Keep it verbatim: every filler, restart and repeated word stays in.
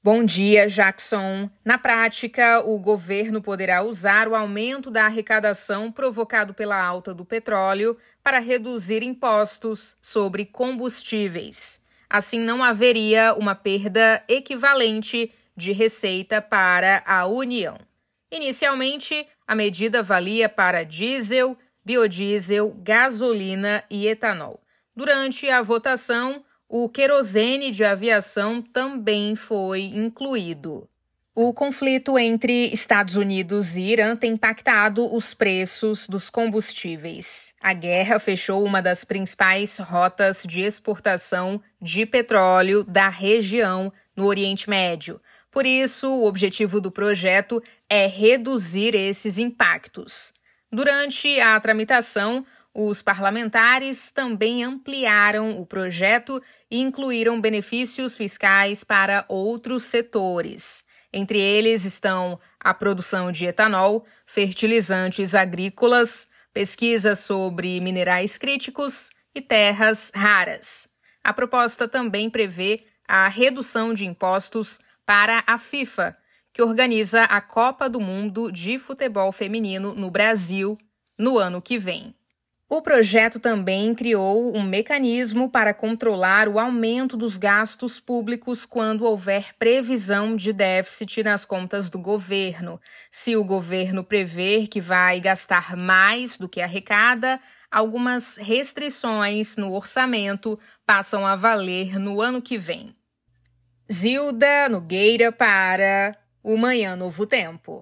Bom dia, Jackson. Na prática, o governo poderá usar o aumento da arrecadação provocado pela alta do petróleo para reduzir impostos sobre combustíveis. Assim, não haveria uma perda equivalente de receita para a União. Inicialmente, a medida valia para diesel, biodiesel, gasolina e etanol. Durante a votação, o querosene de aviação também foi incluído. O conflito entre Estados Unidos e Irã tem impactado os preços dos combustíveis. A guerra fechou uma das principais rotas de exportação de petróleo da região no Oriente Médio. Por isso, o objetivo do projeto é reduzir esses impactos. Durante a tramitação, os parlamentares também ampliaram o projeto e incluíram benefícios fiscais para outros setores. Entre eles estão a produção de etanol, fertilizantes agrícolas, pesquisa sobre minerais críticos e terras raras. A proposta também prevê a redução de impostos para a FIFA, que organiza a Copa do Mundo de Futebol Feminino no Brasil no ano que vem. O projeto também criou um mecanismo para controlar o aumento dos gastos públicos quando houver previsão de déficit nas contas do governo. Se o governo prever que vai gastar mais do que arrecada, algumas restrições no orçamento passam a valer no ano que vem. Zilda Nogueira para o Manhã Novo Tempo.